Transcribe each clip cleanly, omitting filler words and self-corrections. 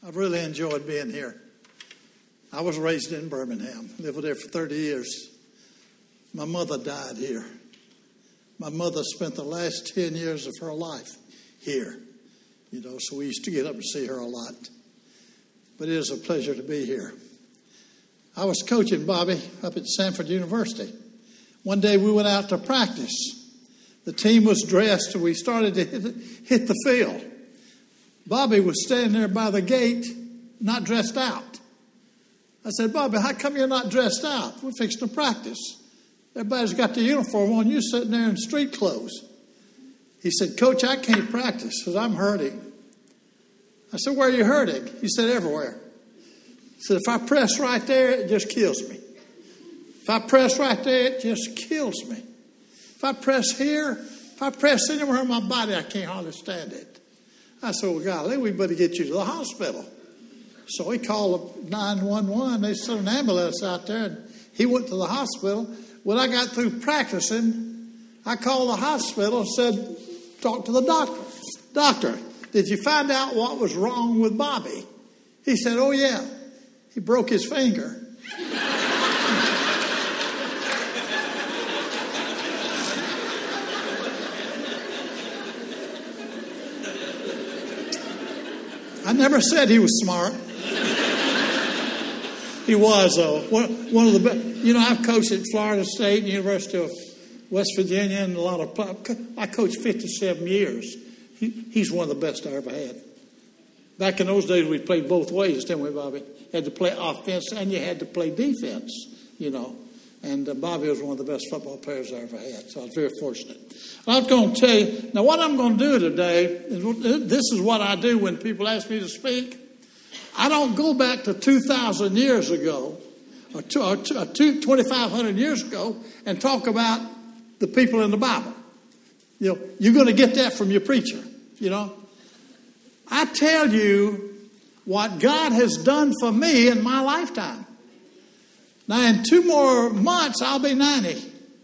I've really enjoyed being here. I was raised in Birmingham, lived there for 30 years. My mother died here. My mother spent the last 10 years of her life here, so we used to get up and see her a lot. But it is a pleasure to be here. I was coaching Bobby up at Samford University. One day we went out to practice. The team was dressed and we started to hit the field. Bobby was standing there by the gate, not dressed out. I said, Bobby, how come you're not dressed out? We're fixing to practice. Everybody's got the uniform on. You're sitting there in street clothes. He said, Coach, I can't practice because I'm hurting. I said, where are you hurting? He said, everywhere. He said, if I press right there, it just kills me. If I press right there, it just kills me. If I press here, if I press anywhere in my body, I can't hardly stand it. I said, well, golly, we better get you to the hospital. So he called 911. They sent an ambulance out there, and he went to the hospital. When I got through practicing, I called the hospital and said, talk to the doctor. Doctor, did you find out what was wrong with Bobby? He said, oh, yeah. He broke his finger. I never said he was smart. He was, though. One of the best. I've coached at Florida State and University of West Virginia and a lot of. I coached 57 years. He's one of the best I ever had. Back in those days, we played both ways, didn't we, Bobby? You had to play offense and you had to play defense, And Bobby was one of the best football players I ever had, so I was very fortunate. I was going to tell you, now what I'm going to do today, this is what I do when people ask me to speak. I don't go back to 2,000 years ago or 2,500 years ago and talk about the people in the Bible. You're going to get that from your preacher, I tell you what God has done for me in my lifetime. Now, in 2 more months, I'll be 90.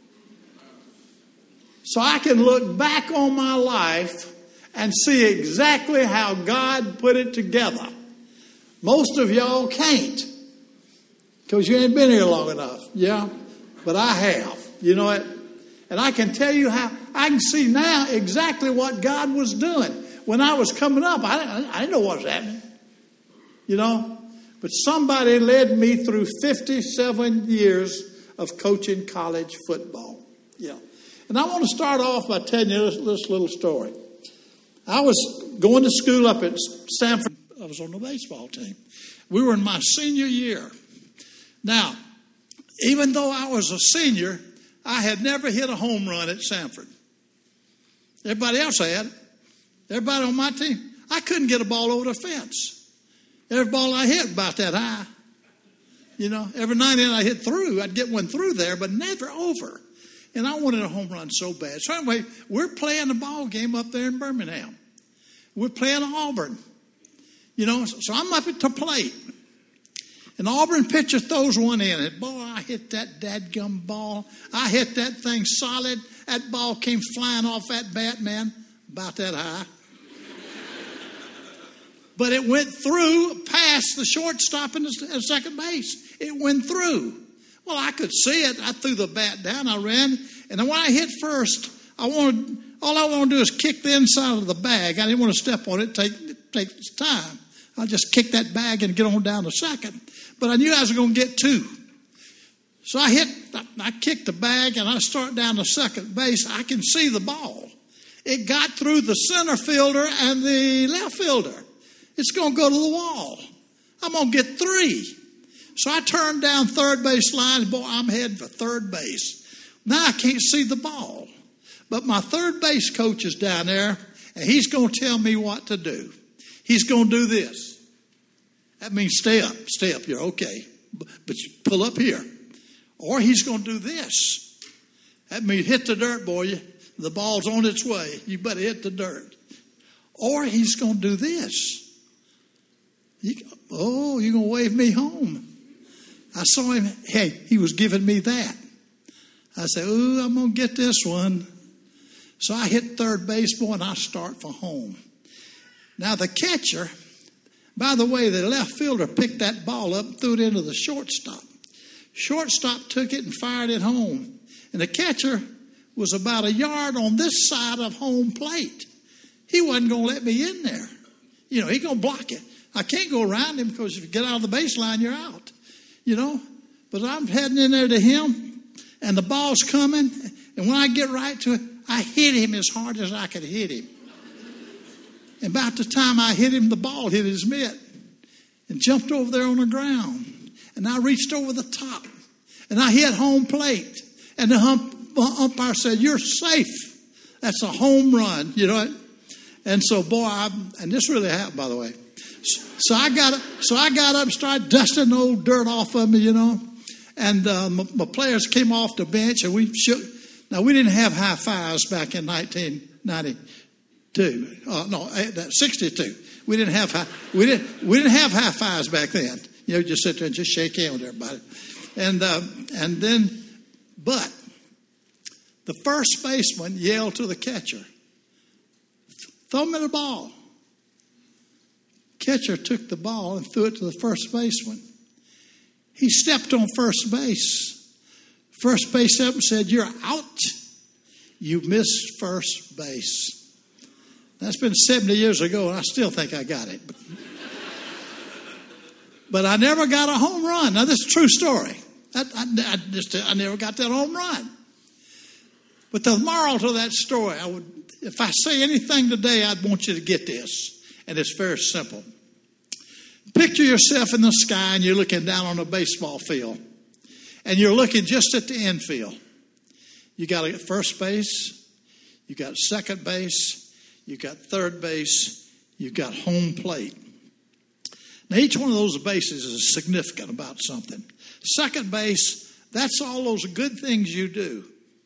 So I can look back on my life and see exactly how God put it together. Most of y'all can't because you ain't been here long enough. Yeah, but I have. You know it. And I can tell you how I can see now exactly what God was doing. When I was coming up, I didn't know what was happening. But somebody led me through 57 years of coaching college football. Yeah. And I want to start off by telling you this little story. I was going to school up at Samford. I was on the baseball team. We were in my senior year. Now, even though I was a senior, I had never hit a home run at Samford. Everybody else had. Everybody on my team. I couldn't get a ball over the fence. Every ball I hit about that high. Every night I hit through. I'd get one through there, but never over. And I wanted a home run so bad. So anyway, we're playing the ball game up there in Birmingham. We're playing Auburn. So I'm up at the plate. And the Auburn pitcher throws one in. And boy, I hit that dadgum ball. I hit that thing solid. That ball came flying off that bat, man, about that high. But it went through past the shortstop and the second base. It went through. Well, I could see it. I threw the bat down. I ran. And then when I hit first, all I want to do is kick the inside of the bag. I didn't want to step on it. Take time. I just kick that bag and get on down to second. But I knew I was going to get 2. So I kicked the bag and I start down to second base. I can see the ball. It got through the center fielder and the left fielder. It's going to go to the wall. I'm going to get 3. So I turned down third base line. Boy, I'm heading for third base. Now I can't see the ball. But my third base coach is down there, and he's going to tell me what to do. He's going to do this. That means stay up. Stay up. You're okay. But you pull up here. Or he's going to do this. That means hit the dirt, boy. The ball's on its way. You better hit the dirt. Or he's going to do this. You're going to wave me home. I saw him. Hey, he was giving me that. I said, I'm going to get this one. So I hit third base, boy, and I start for home. Now the catcher, By the way, the left fielder picked that ball up and threw it into the shortstop. Shortstop took it and fired it home. And the catcher was about a yard on this side of home plate. He wasn't going to let me in there. You know, he's going to block it. I can't go around him because if you get out of the baseline, you're out. You know, but I'm heading in there to him, and the ball's coming. And when I get right to it, I hit him as hard as I could hit him. And about the time I hit him, the ball hit his mitt and jumped over there on the ground. And I reached over the top, and I hit home plate. And the umpire said, "You're safe. That's a home run." You know. And so, boy, and this really happened, by the way. So I got up and started dusting the old dirt off of me, you know. And my players came off the bench, and we shook. Now, we didn't have high fives back in 1992. 62. We didn't have high fives back then. You know, just sit there and just shake hands with everybody. But the first baseman yelled to the catcher, "Throw me the ball." Catcher took the ball and threw it to the first baseman. He stepped on first base. First base up and said, "You're out. You missed first base." That's been 70 years ago, and I still think I got it. But I never got a home run. Now, this is a true story. I never got that home run. But the moral to that story, if I say anything today, I'd want you to get this. And it's very simple. Picture yourself in the sky, and you're looking down on a baseball field. And you're looking just at the infield. You got first base. You got second base. You got third base. You got home plate. Now, each one of those bases is significant about something. Second base, that's all those good things you do.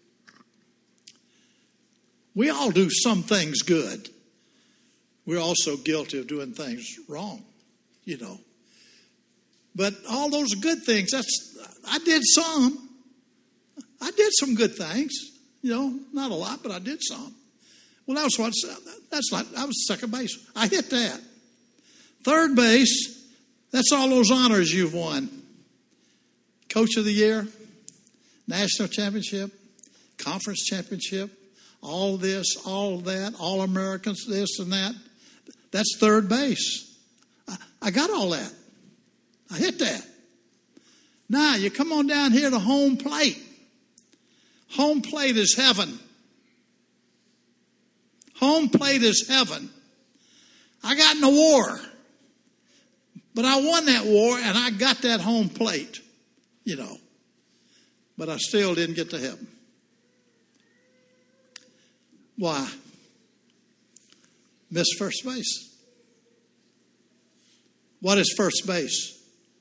We all do some things good. We're also guilty of doing things wrong, you know. But all those good things, I did some. I did some good things, you know, not a lot, but I did some. Well, that was second base. I hit that. Third base, that's all those honors you've won. Coach of the Year, National Championship, Conference Championship, all this, all that, All Americans, this and that. That's third base. I got all that. I hit that. Now, you come on down here to home plate. Home plate is heaven. Home plate is heaven. I got in a war. But I won that war, and I got that home plate, you know. But I still didn't get to heaven. Why? Missed first base. What is first base?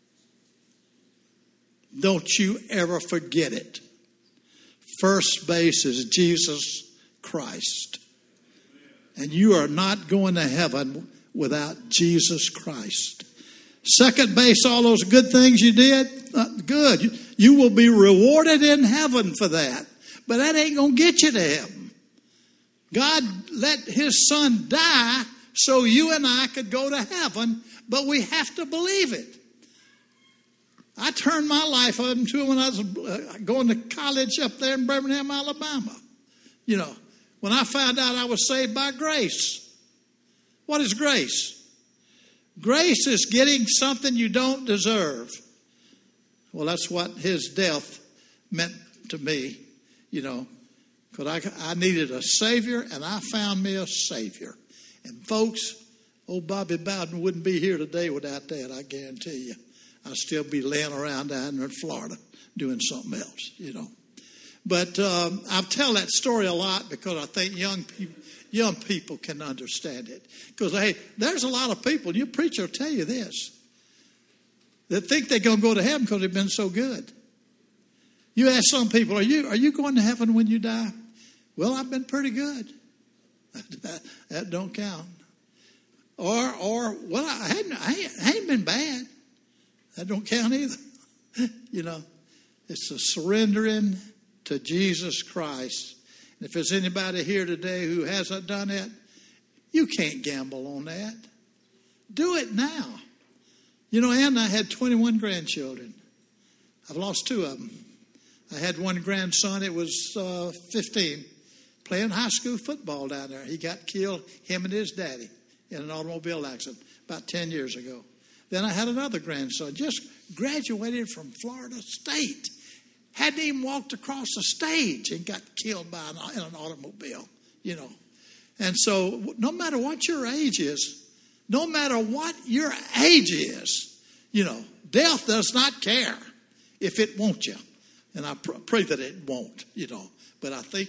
Don't you ever forget it. First base is Jesus Christ. And you are not going to heaven without Jesus Christ. Second base, all those good things you did, good. You will be rewarded in heaven for that. But that ain't going to get you to heaven. God let his son die so you and I could go to heaven, but we have to believe it. I turned my life over to him when I was going to college up there in Birmingham, Alabama. You know, when I found out I was saved by grace. What is grace? Grace is getting something you don't deserve. Well, that's what his death meant to me, you know, because I needed a Savior, and I found me a Savior. And folks, old Bobby Bowden wouldn't be here today without that, I guarantee you. I'd still be laying around down there in Florida doing something else, you know. But I tell that story a lot because I think young people can understand it. Because, hey, there's a lot of people, your preacher will tell you this, that think they're going to go to heaven because they've been so good. You ask some people, are you going to heaven when you die? Well, I've been pretty good. That don't count. Or well, I ain't been bad. That don't count either. You know, it's a surrendering to Jesus Christ. And if there's anybody here today who hasn't done it, you can't gamble on that. Do it now. You know, Ann and I had 21 grandchildren. I've lost 2 of them. I had one grandson, it was 15, playing high school football down there. He got killed, him and his daddy, in an automobile accident about 10 years ago. Then I had another grandson, just graduated from Florida State. Hadn't even walked across the stage and got killed in an automobile, you know. And so no matter what your age is, no matter what your age is, you know, death does not care if it won't you. And I pray that it won't, you know. But I think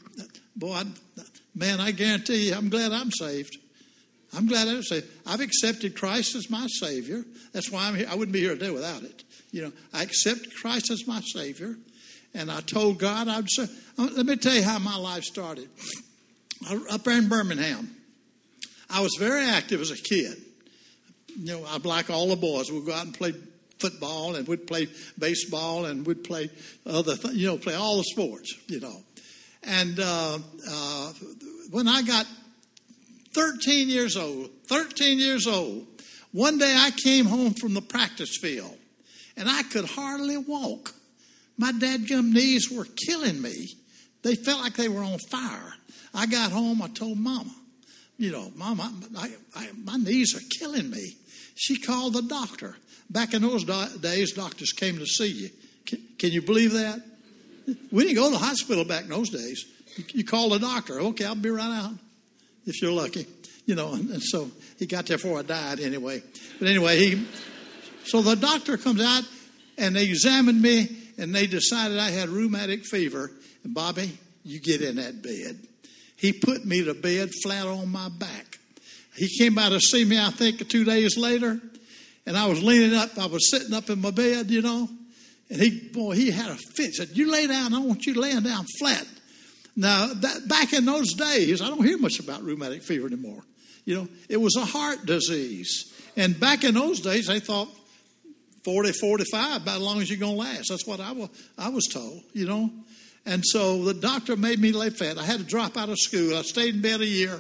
I guarantee you, I'm glad I'm saved. I'm glad I'm saved. I've accepted Christ as my Savior. That's why I'm here. I wouldn't be here today without it. You know, I accepted Christ as my Savior. And I told God I'd say, let me tell you how my life started. Up there in Birmingham, I was very active as a kid. You know, I'd like all the boys. We'd go out and play football, and we'd play baseball, and we'd play play all the sports, you know. And when I got 13 years old, one day I came home from the practice field, and I could hardly walk. My dadgum knees were killing me. They felt like they were on fire. I got home, I told Mama, you know, Mama, my knees are killing me. She called the doctor. Back in those days, doctors came to see you. Can you believe that? We didn't go to the hospital back in those days. You call the doctor. Okay, I'll be right out if you're lucky. You know, and so he got there before I died anyway. But anyway, so the doctor comes out, and they examined me, and they decided I had rheumatic fever. And Bobby, you get in that bed. He put me to bed flat on my back. He came by to see me, I think, 2 days later. And I was leaning up. I was sitting up in my bed, you know. And he had a fit. He said, you lay down. I want you laying down flat. Now, back in those days, I don't hear much about rheumatic fever anymore. You know, it was a heart disease. And back in those days, they thought 40, 45, about as long as you're going to last. That's what I was told, you know. And so the doctor made me lay flat. I had to drop out of school. I stayed in bed a year.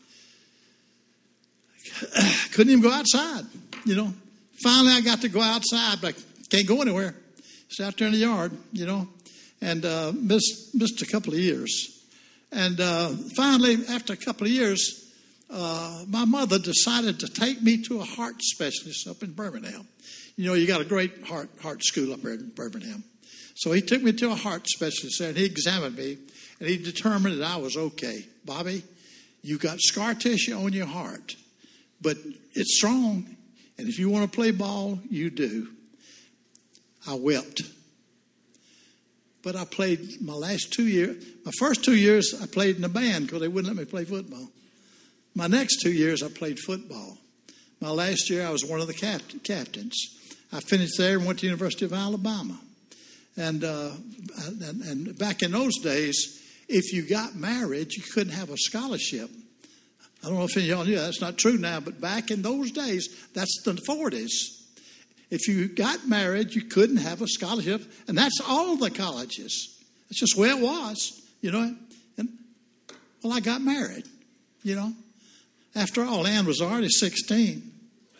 Couldn't even go outside, you know. Finally, I got to go outside, but I can't go anywhere. It's out there in the yard, you know, and missed a couple of years. And finally, after a couple of years, my mother decided to take me to a heart specialist up in Birmingham. You know, you got a great heart school up there in Birmingham. So he took me to a heart specialist there, and he examined me, and he determined that I was okay. Bobby, you got scar tissue on your heart, but it's strong. And if you want to play ball, you do. I wept. But I played my last 2 years. My first 2 years, I played in a band because they wouldn't let me play football. My next 2 years, I played football. My last year, I was one of the captains. I finished there and went to the University of Alabama. And back in those days, if you got married, you couldn't have a scholarship. I don't know if any of y'all knew that. That's not true now, but back in those days, that's the 40s. If you got married, you couldn't have a scholarship, and that's all the colleges. That's just the way it was, you know. And well, I got married, you know. After all, Ann was already 16.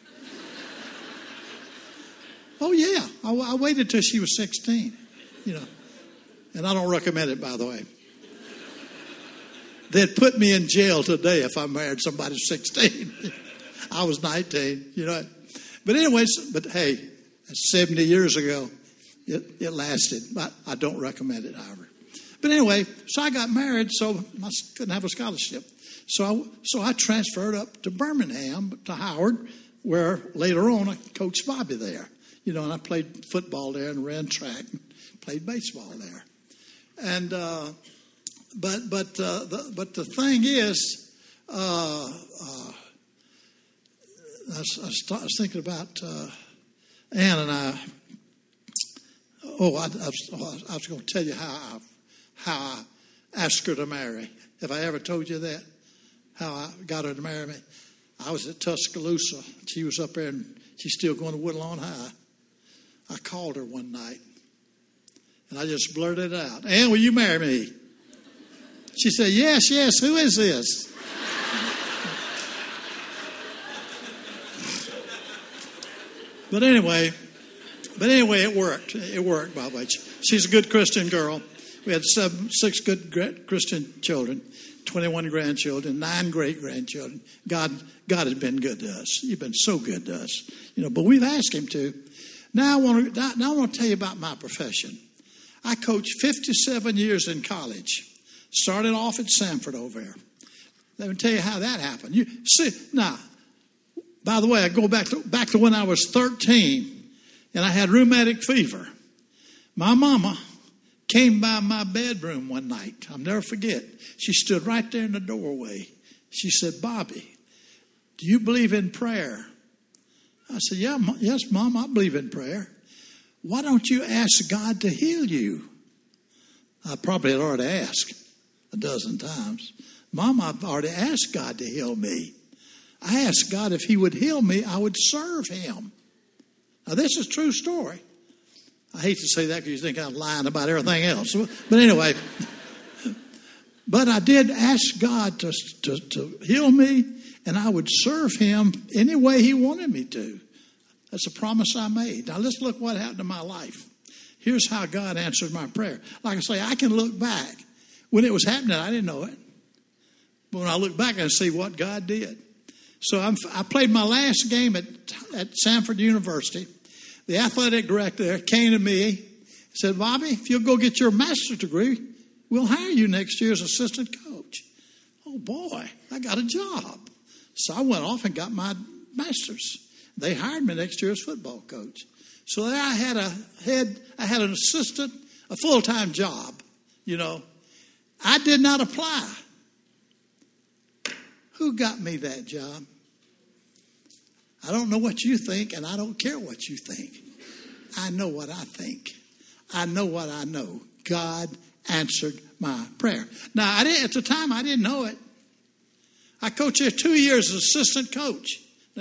Oh, yeah, I waited till she was 16, you know. And I don't recommend it, by the way. They'd put me in jail today if I married somebody 16. I was 19, you know. But anyways, hey, that's 70 years ago. It lasted. I don't recommend it, however. But anyway, so I got married, so I couldn't have a scholarship. So I transferred up to Birmingham, to Howard, where later on I coached Bobby there. You know, and I played football there and ran track and played baseball there. And but the thing is, I was thinking about Ann and I. I was going to tell you how I asked her to marry. Have I ever told you that? How I got her to marry me? I was at Tuscaloosa. She was up there, and she's still going to Woodlawn High. I called her one night, and I just blurted it out. Ann, will you marry me? She said, yes, who is this? But anyway, it worked. It worked, by the way. She's a good Christian girl. We had 6 good Christian children, 21 grandchildren, 9 great-grandchildren. God has been good to us. He's been so good to us. But we've asked him to. Now I want to tell you about my profession. I coached 57 years in college. Started off at Samford over there. Let me tell you how that happened. You see, now, by the way, I go back to when I was 13 and I had rheumatic fever. My mama came by my bedroom one night. I'll never forget. She stood right there in the doorway. She said, "Bobby, do you believe in prayer?" I said, "Yes, Mom, I believe in prayer." "Why don't you ask God to heal you?" I probably had already asked a dozen times. "Mom, I've already asked God to heal me. I asked God if he would heal me, I would serve him." Now, this is a true story. I hate to say that because you think I'm lying about everything else. But anyway, but I did ask God to heal me, and I would serve him any way he wanted me to. That's a promise I made. Now, let's look what happened in my life. Here's how God answered my prayer. Like I say, I can look back. When it was happening, I didn't know it. But when I look back, I see what God did. So I played my last game at Samford University. The athletic director there came to me and said, "Bobby, if you'll go get your master's degree, we'll hire you next year as assistant coach." Oh, boy, I got a job. So I went off and got my master's. They hired me next year as football coach. So there I had an assistant, a full-time job, I did not apply. Who got me that job? I don't know what you think, and I don't care what you think. I know what I think. I know what I know. God answered my prayer. Now, at the time, I didn't know it. I coached there 2 years as assistant coach.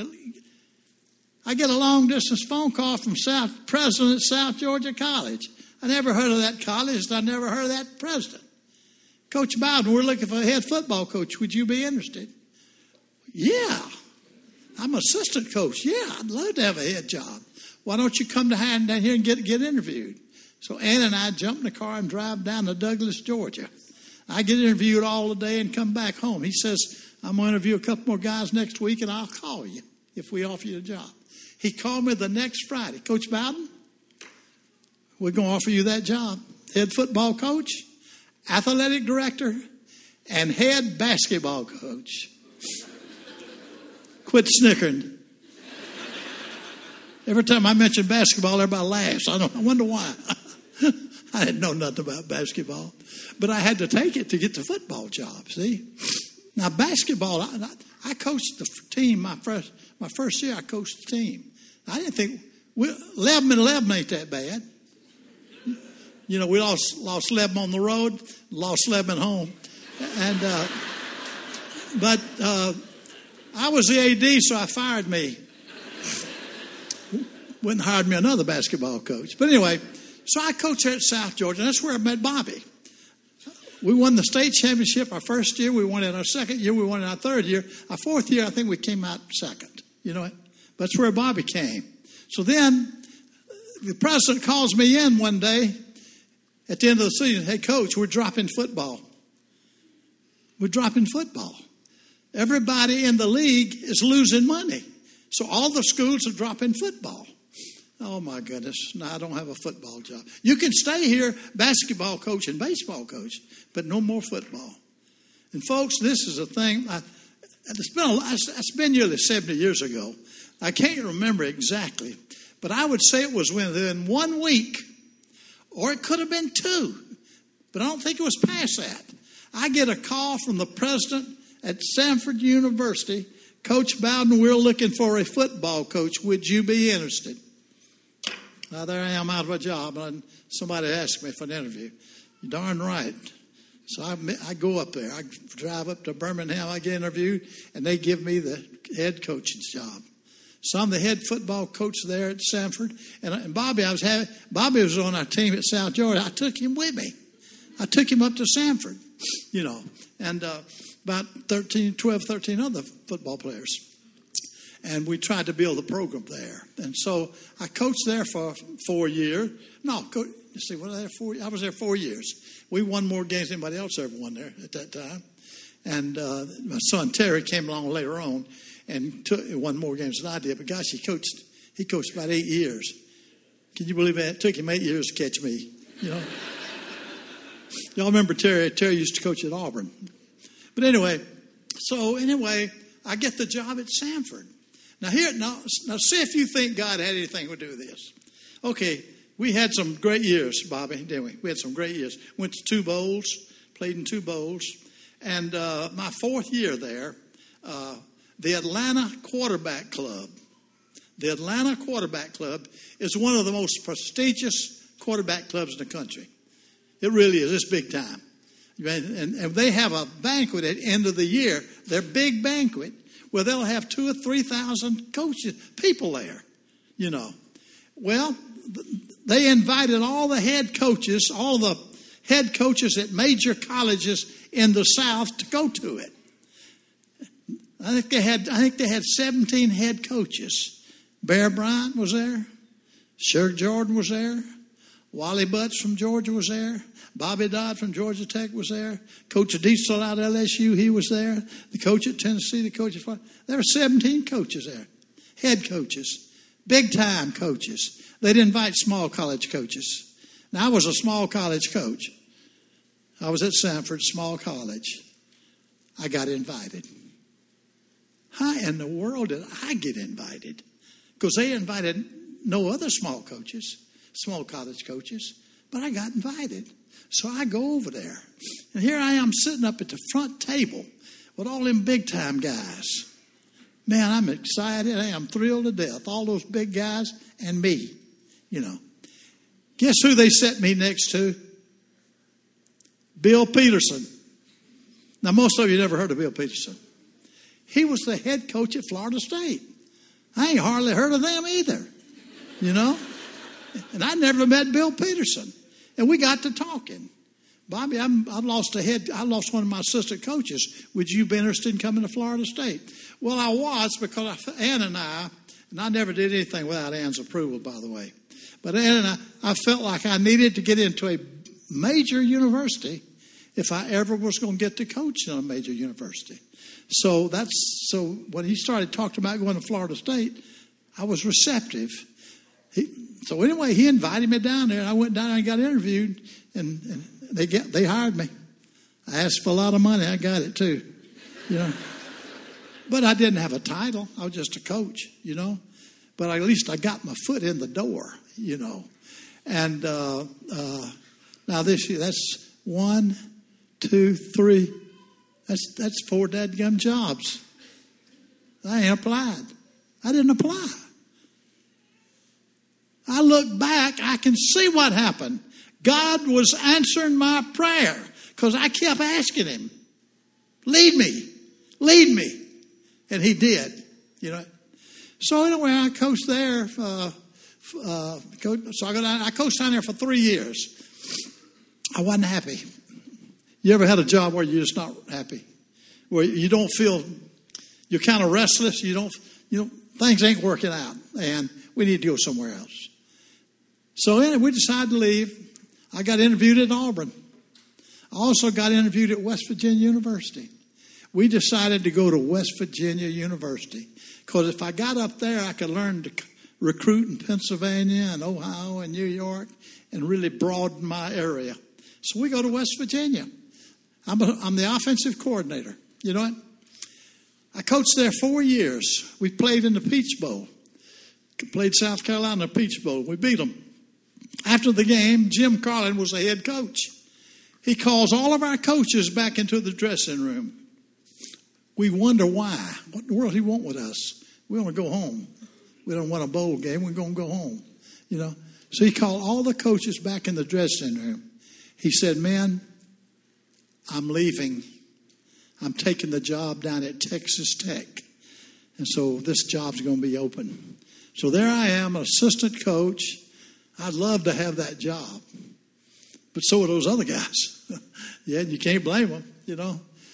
I get a long-distance phone call from President South Georgia College. I never heard of that college. I never heard of that president. "Coach Bowden, we're looking for a head football coach. Would you be interested?" "Yeah, I'm an assistant coach. Yeah, I'd love to have a head job. Why don't you come down here and get interviewed?" So Ann and I jump in the car and drive down to Douglas, Georgia. I get interviewed all the day and come back home. He says, "I'm going to interview a couple more guys next week, and I'll call you if we offer you a job." He called me the next Friday. "Coach Bowden, we're going to offer you that job. Head football coach, athletic director, and head basketball coach." Quit snickering. Every time I mention basketball, everybody laughs. I wonder why. I didn't know nothing about basketball. But I had to take it to get the football job, see? Now, basketball, I coached the team my first year. I coached the team. I didn't think 11-11 ain't that bad. We lost 11 on the road, lost 11 at home, and but I was the AD, so I fired me. Wouldn't hired me another basketball coach. But anyway, so I coached at South Georgia, and that's where I met Bobby. We won the state championship our first year. We won it our second year. We won it our third year. Our fourth year, I think we came out second. That's where Bobby came. So then the president calls me in one day at the end of the season. "Hey, Coach, we're dropping football. We're dropping football. Everybody in the league is losing money. So all the schools are dropping football." Oh, my goodness. No, I don't have a football job. You can stay here, basketball coach and baseball coach, but no more football. And, folks, this is a thing. It's been nearly 70 years ago. I can't remember exactly, but I would say it was within 1 week, or it could have been 2, but I don't think it was past that. I get a call from the president at Samford University. "Coach Bowden, we're looking for a football coach. Would you be interested?" Now, there I am out of a job, and somebody asked me for an interview. You're darn right. So I go up there. I drive up to Birmingham. I get interviewed, and they give me the head coaching job. So I'm the head football coach there at Samford. And Bobby was on our team at South Georgia. I took him with me. I took him up to Samford, and about 13 other football players. And we tried to build a program there. And so I coached there for 4 years. No, you see, I was there 4 years. We won more games than anybody else ever won there at that time. And my son Terry came along later on and won more games than I did. But gosh, he coached about 8 years. Can you believe that? It took him 8 years to catch me, you know. Y'all remember Terry? Terry used to coach at Auburn. But anyway, I get the job at Samford. Now see if you think God had anything to do with this. Okay, we had some great years, Bobby, didn't we? We had some great years. Went to 2 bowls, played in 2 bowls. And my 4th year there, the Atlanta Quarterback Club. The Atlanta Quarterback Club is one of the most prestigious quarterback clubs in the country. It really is. It's big time. And they have a banquet at the end of the year, their big banquet, where they'll have 2,000 or 3,000 people there, you know. Well, they invited all the head coaches at major colleges in the South to go to it. I think they had 17 head coaches. Bear Bryant was there. Shug Jordan was there. Wally Butts from Georgia was there. Bobby Dodd from Georgia Tech was there. Coach Diesel out of LSU, he was there. The coach at Tennessee, the coach at Florida. There were 17 coaches there. Head coaches. Big-time coaches. They didn't invite small college coaches. Now, I was a small college coach. I was at Samford, small college. I got invited. How in the world did I get invited? Because they invited no other small college coaches, but I got invited. So I go over there. And here I am sitting up at the front table with all them big-time guys. Man, I'm excited. I am thrilled to death. All those big guys and me, you know. Guess who they set me next to? Bill Peterson. Now, most of you never heard of Bill Peterson. He was the head coach at Florida State. I ain't hardly heard of them either, you know. And I never met Bill Peterson. And we got to talking. Bobby, I lost one of my assistant coaches. Would you be interested in coming to Florida State? Well, I was, because Ann and I never did anything without Ann's approval, by the way. But Ann and I felt like I needed to get into a major university if I ever was going to get to coach in a major university. So when he started talking about going to Florida State, I was receptive. So anyway, he invited me down there, and I went down and got interviewed, and they hired me. I asked for a lot of money. I got it too, you know. But I didn't have a title. I was just a coach, you know. But at least I got my foot in the door, you know. And now this year, that's 1, 2, 3. That's 4 dadgum jobs. I ain't applied. I didn't apply. I look back, I can see what happened. God was answering my prayer because I kept asking him, lead me. And he did, you know. So anyway, I coached there. I coached down there for 3 years. I wasn't happy. You ever had a job where you're just not happy? Where you don't feel, you're kind of restless. You don't, things ain't working out. And we need to go somewhere else. So anyway, we decided to leave. I got interviewed at Auburn. I also got interviewed at West Virginia University. We decided to go to West Virginia University because if I got up there, I could learn to recruit in Pennsylvania and Ohio and New York and really broaden my area. So we go to West Virginia. I'm the offensive coordinator. You know what? I coached there 4 years. We played in the Peach Bowl. Played South Carolina in the Peach Bowl. We beat them. After the game, Jim Carlin was the head coach. He calls all of our coaches back into the dressing room. We wonder why. What in the world he want with us? We want to go home. We don't want a bowl game. We're going to go home. You know. So he called all the coaches back in the dressing room. He said, "Men, I'm leaving. I'm taking the job down at Texas Tech. And so this job's going to be open." So there I am, an assistant coach. I'd love to have that job. But so are those other guys. Yeah, you can't blame them, you know.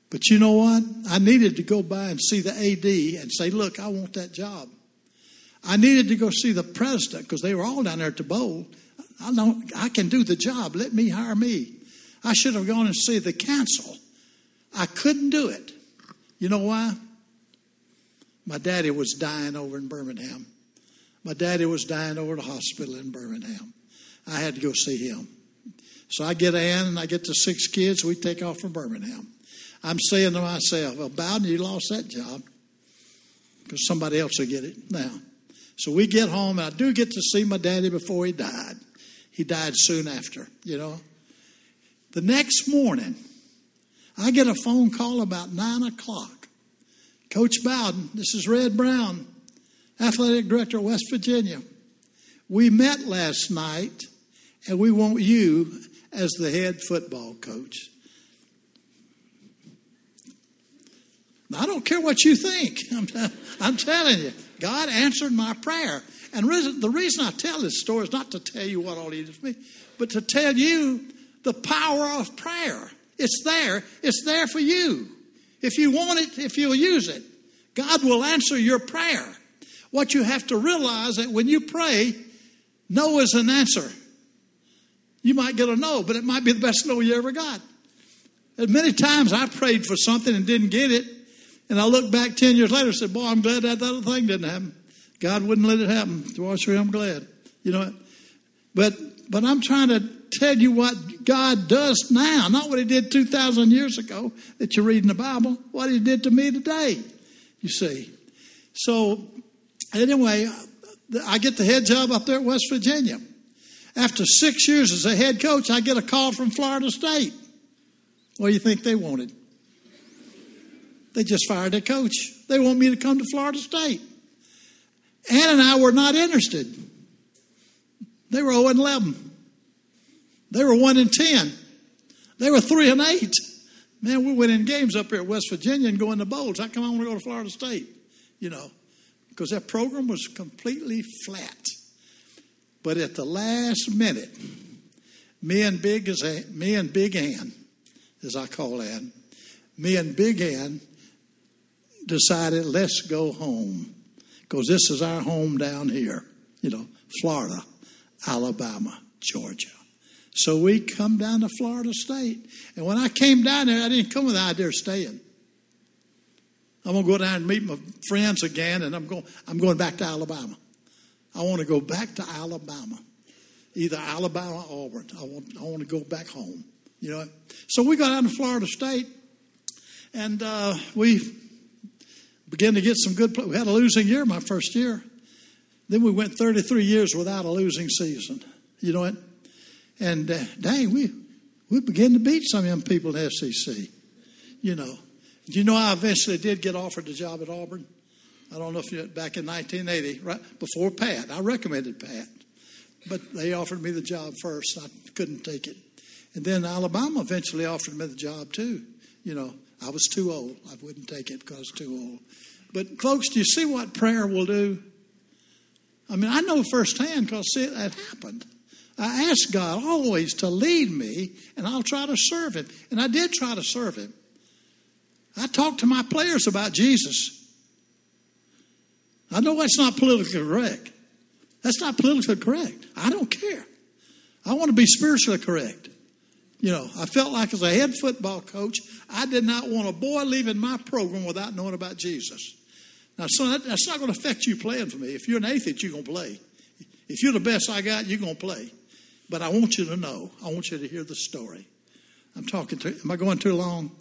But you know what? I needed to go by and see the AD and say, look, I want that job. I needed to go see the president because they were all down there at the bowl. I can do the job. Let me hire me. I should have gone and see the council. I couldn't do it. You know why? My daddy was dying over in Birmingham. My daddy was dying over at the hospital in Birmingham. I had to go see him. So I get Ann and I get the 6 kids. We take off from Birmingham. I'm saying to myself, well, Bowden, you lost that job because somebody else will get it now. So we get home, and I do get to see my daddy before he died. He died soon after, you know. The next morning, I get a phone call about 9 o'clock. Coach Bowden, this is Red Brown, athletic director of West Virginia. We met last night, and we want you as the head football coach. Now, I don't care what you think. I'm telling you, God answered my prayer. And the reason I tell this story is not to tell you what all he did for me, but to tell you the power of prayer. It's there. It's there for you. If you want it, if you'll use it, God will answer your prayer. What you have to realize that when you pray, no is an answer. You might get a no, but it might be the best no you ever got. And many times I prayed for something and didn't get it. And I look back 10 years later and said, boy, I'm glad that other thing didn't happen. God wouldn't let it happen. To sure, I'm glad. You know, but I'm trying to tell you what God does now, not what he did 2,000 years ago that you read in the Bible, what he did to me today, you see. So anyway, I get the head job up there at West Virginia. After 6 years as a head coach, I get a call from Florida State. What do you think they wanted? They just fired their coach. They want me to come to Florida State. Ann and I were not interested. They were 0-11. They were 1-10. They were 3-8. Man, we went in games up here at West Virginia and go in the bowls. How come I want to go to Florida State? You know, because that program was completely flat. But at the last minute, me and Big Ann, as I call Ann, me and Big Ann decided, let's go home. Because this is our home down here. You know, Florida, Alabama, Georgia. So we come down to Florida State. And when I came down there, I didn't come with the idea of staying. I'm going to go down and meet my friends again, and I'm going back to Alabama. I want to go back to Alabama. Either Alabama or Auburn. I want to go back home. You know. So we got down to Florida State, and we began to get some good play. We had a losing year my first year. Then we went 33 years without a losing season. You know what? And dang, we began to beat some of them people in the SEC. You know. Do you know I eventually did get offered the job at Auburn? I don't know if you back in 1980, right before Pat. I recommended Pat, but they offered me the job first. I couldn't take it. And then Alabama eventually offered me the job too. You know, I was too old. I wouldn't take it because I was too old. But folks, do you see what prayer will do? I mean, I know firsthand because see, that happened. I asked God always to lead me, and I'll try to serve him. And I did try to serve him. I talked to my players about Jesus. I know that's not politically correct. That's not politically correct. I don't care. I want to be spiritually correct. You know, I felt like as a head football coach, I did not want a boy leaving my program without knowing about Jesus. Now, son, that's not going to affect you playing for me. If you're an atheist, you're going to play. If you're the best I got, you're going to play. But I want you to know. I want you to hear the story. Am I going too long?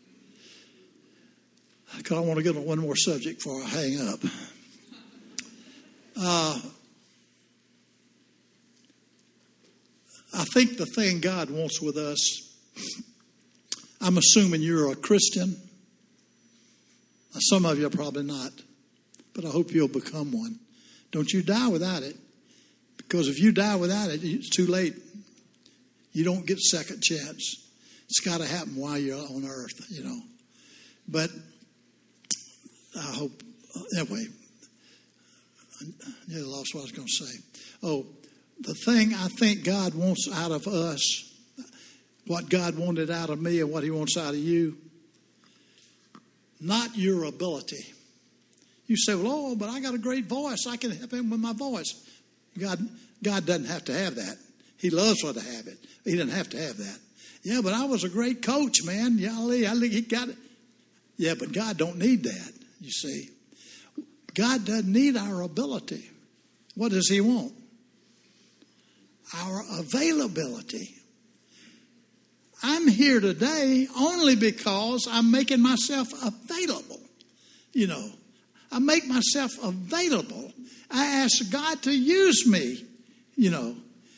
Because I want to get on one more subject before I hang up. I think the thing God wants with us, I'm assuming you're a Christian. Some of you are probably not, but I hope you'll become one. Don't you die without it, because if you die without it, it's too late. You don't get a second chance. It's got to happen while you're on earth, you know. But I hope, anyway, I nearly lost what I was going to say. Oh, the thing I think God wants out of us, what God wanted out of me and what he wants out of you, not your ability. You say, well, but I got a great voice. I can help him with my voice. God doesn't have to have that. He loves her to have it. He didn't have to have that. Yeah, but I was a great coach, man. He got it. Yeah, but God don't need that, you see. God doesn't need our ability. What does he want? Our availability. I'm here today only because I'm making myself available. You know, I make myself available. I ask God to use me, you know.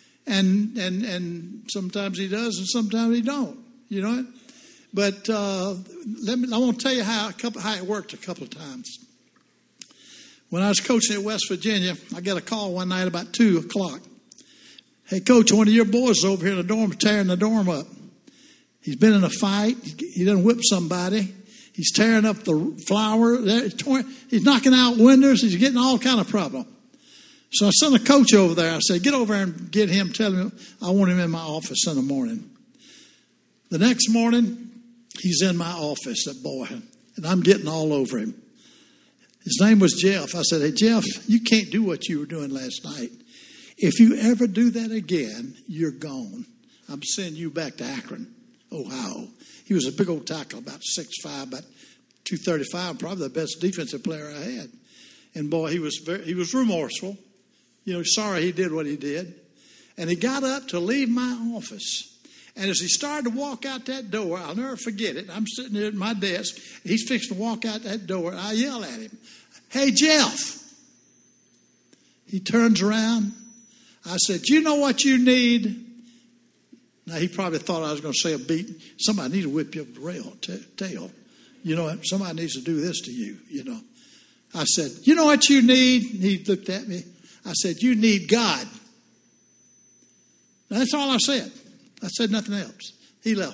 And sometimes he does and sometimes he don't, you know. But I want to tell you how it worked a couple of times. When I was coaching at West Virginia, I got a call one night about 2 o'clock. Hey, Coach, one of your boys is over here in the dorm tearing the dorm up. He's been in a fight. He done whipped somebody. He's tearing up the flower. He's knocking out windows. He's getting all kind of problem. So I sent a coach over there. I said, get over there and get him. Tell him I want him in my office in the morning. The next morning, he's in my office, that boy, and I'm getting all over him. His name was Jeff. I said, hey, Jeff, you can't do what you were doing last night. If you ever do that again, you're gone. I'm sending you back to Akron, Ohio. He was a big old tackle, about 6'5", about 235, probably the best defensive player I had. And boy, he was remorseful. You know, sorry he did what he did. And he got up to leave my office. And as he started to walk out that door, I'll never forget it. I'm sitting there at my desk. He's fixing to walk out that door. I yell at him, hey, Jeff. He turns around. I said, you know what you need? Now, he probably thought I was going to say a beat. Somebody needs to whip you up the tail. You know, somebody needs to do this to you, you know. I said, you know what you need? He looked at me. I said, you need God. Now, that's all I said. I said nothing else. He left.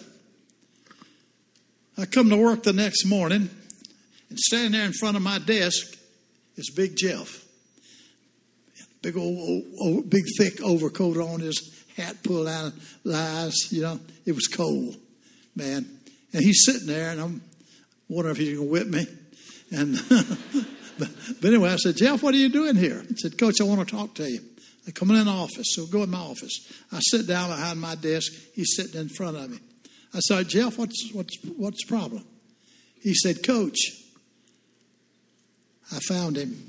I come to work the next morning, and standing there in front of my desk is Big Jeff. Big old big thick overcoat on, his hat pulled out of the eyes. You know, it was cold, man. And he's sitting there, and I'm wondering if he's going to whip me. And but anyway, I said, Jeff, what are you doing here? He said, Coach, I want to talk to you. I come in the office, so go in my office. I sit down behind my desk. He's sitting in front of me. I said, Jeff, what's the problem? He said, Coach, I found him.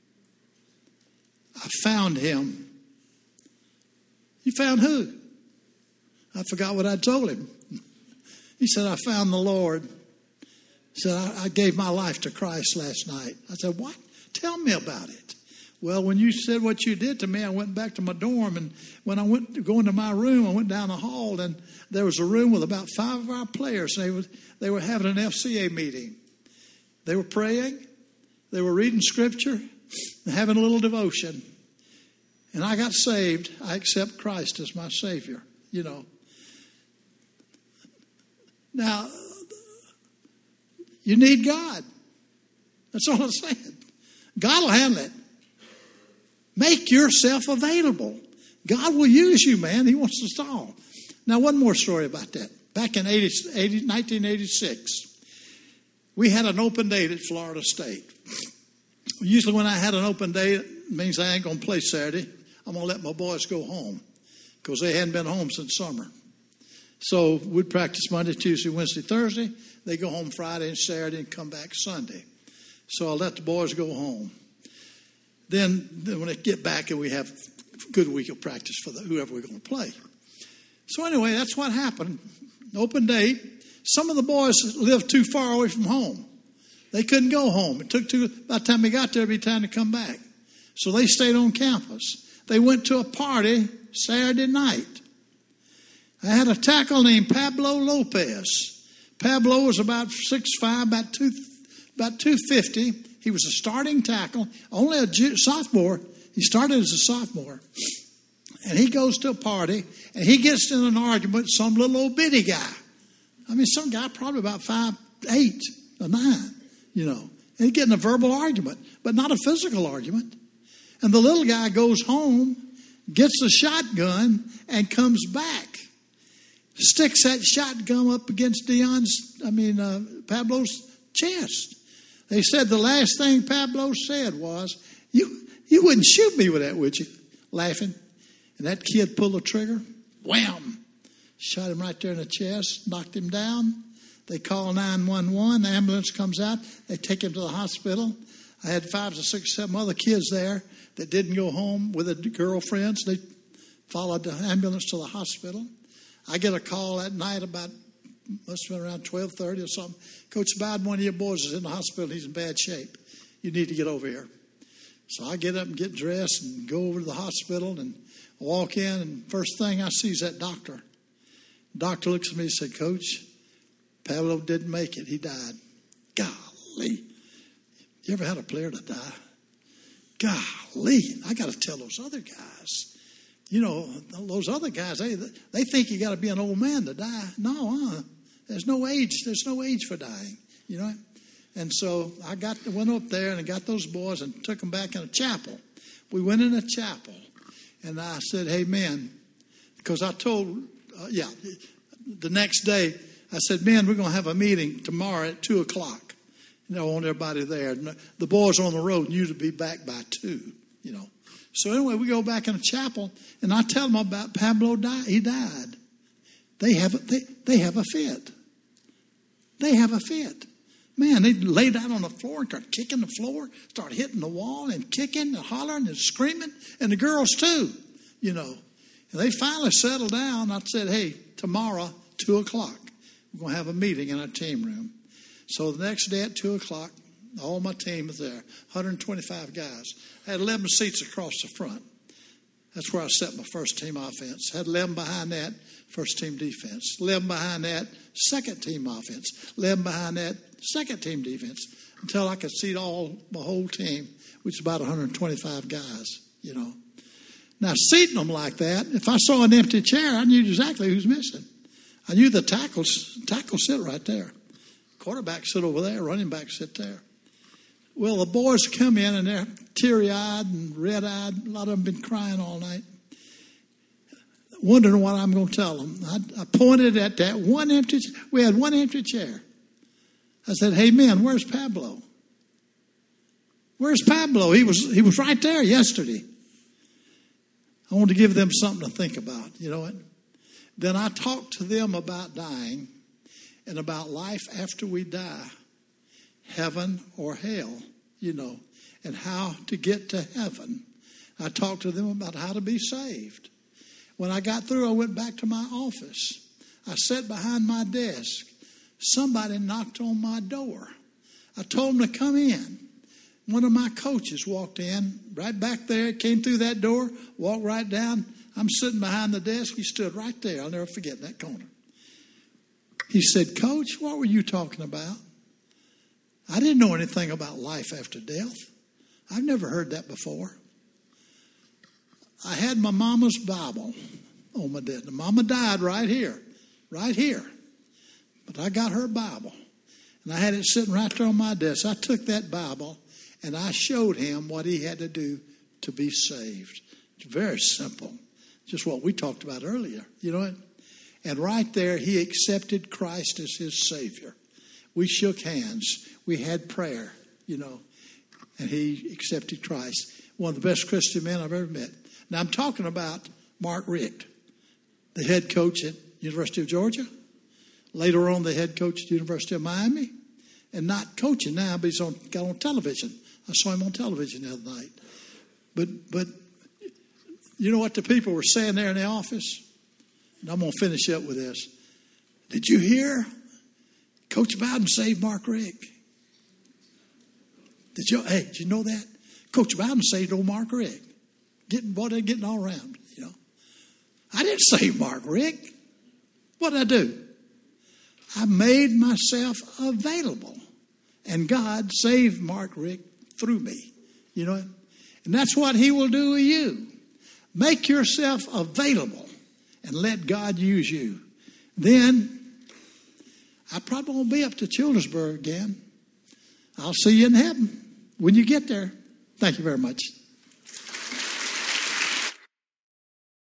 I found him. You found who? I forgot what I told him. He said, I found the Lord. He said, I gave my life to Christ last night. I said, what? Tell me about it. Well, when you said what you did to me, I went back to my dorm, and when I went to go into my room, I went down the hall, and there was a room with about 5 of our players. They were having an FCA meeting. They were praying, they were reading scripture, and having a little devotion. And I got saved. I accept Christ as my Savior, you know. Now, you need God. That's all I'm saying. God will handle it. Make yourself available. God will use you, man. He wants us all. Now, one more story about that. Back in 1986, we had an open date at Florida State. Usually when I had an open day, it means I ain't going to play Saturday. I'm going to let my boys go home because they hadn't been home since summer. So we'd practice Monday, Tuesday, Wednesday, Thursday. They go home Friday and Saturday and come back Sunday. So I let the boys go home. Then when they get back, and we have a good week of practice for whoever we're going to play. So anyway, that's what happened. Open date. Some of the boys lived too far away from home. They couldn't go home. It took by the time they got there, it'd be time to come back. So they stayed on campus. They went to a party Saturday night. I had a tackle named Pablo Lopez. Pablo was about 6'5", about 250. He was a starting tackle, only a sophomore. He started as a sophomore. And he goes to a party, and he gets in an argument with some little old bitty guy. I mean, some guy probably about 5'8" or 9, you know. And he's getting a verbal argument, but not a physical argument. And the little guy goes home, gets the shotgun, and comes back. Sticks that shotgun up against Pablo's chest. They said the last thing Pablo said was, you wouldn't shoot me with that, would you? Laughing. And that kid pulled the trigger. Wham! Shot him right there in the chest, knocked him down. They call 911. The ambulance comes out. They take him to the hospital. I had 5 or 6, 7 other kids there that didn't go home with their girlfriends. They followed the ambulance to the hospital. I get a call that night about, must have been around 12:30 or something. Coach Bowden, one of your boys is in the hospital. He's in bad shape. You need to get over here. So I get up and get dressed and go over to the hospital and walk in. And first thing I see is that doctor. The doctor looks at me and said, Coach, Pablo didn't make it. He died. Golly. You ever had a player to die? Golly. I got to tell those other guys. You know, those other guys, they think you got to be an old man to die. No, there's no age. There's no age for dying, you know. And so I went up there and I got those boys and took them back in a chapel. We went in a chapel, and I said, hey, men, because I told, the next day, I said, men, we're going to have a meeting tomorrow at 2 o'clock. You know, I want everybody there. The boys are on the road, and you to be back by 2, you know. So anyway, we go back in a chapel, and I tell them about Pablo died. He died. They have a fit. They have a fit. Man, they lay down on the floor and start kicking the floor, start hitting the wall and kicking and hollering and screaming, and the girls too, you know. And they finally settled down. I said, hey, tomorrow, 2 o'clock, we're going to have a meeting in our team room. So the next day at 2 o'clock, all my team was there, 125 guys. I had 11 seats across the front. That's where I set my first team offense. Had 11 behind that, first team defense. 11 behind that, second team offense. 11 behind that, second team defense. Until I could seat my whole team, which is about 125 guys, you know. Now, seating them like that, if I saw an empty chair, I knew exactly who's missing. I knew the tackles sit right there. Quarterback sit over there, running back sit there. Well, the boys come in and they're teary-eyed and red-eyed. A lot of them been crying all night, wondering what I'm going to tell them. I pointed at that one empty. We had one empty chair. I said, "Hey, men, where's Pablo? Where's Pablo? He was right there yesterday." I wanted to give them something to think about. You know what? Then I talked to them about dying and about life after we die. Heaven or hell, you know, and how to get to heaven. I talked to them about how to be saved. When I got through, I went back to my office. I sat behind my desk. Somebody knocked on my door. I told them to come in. One of my coaches walked in, right back there, came through that door, walked right down. I'm sitting behind the desk. He stood right there. I'll never forget that corner. He said, "Coach, what were you talking about?" I didn't know anything about life after death. I've never heard that before. I had my mama's Bible on my desk. Mama died right here. But I got her Bible. And I had it sitting right there on my desk. I took that Bible and I showed him what he had to do to be saved. It's very simple. Just what we talked about earlier. You know what? And right there, he accepted Christ as his Savior. We shook hands. We had prayer, you know, and he accepted Christ. One of the best Christian men I've ever met. Now, I'm talking about Mark Richt, the head coach at University of Georgia. Later on, the head coach at the University of Miami. And not coaching now, but got on television. I saw him on television the other night. But you know what the people were saying there in the office? And I'm going to finish up with this. Did you hear? Coach Bowden saved Mark Richt. Did you know that? Coach Bowden saved old Mark Richt. They're getting all around, you know. I didn't save Mark Richt. What did I do? I made myself available. And God saved Mark Richt through me. You know, and that's what he will do with you. Make yourself available and let God use you. Then I probably won't be up to Childersburg again. I'll see you in heaven when you get there. Thank you very much.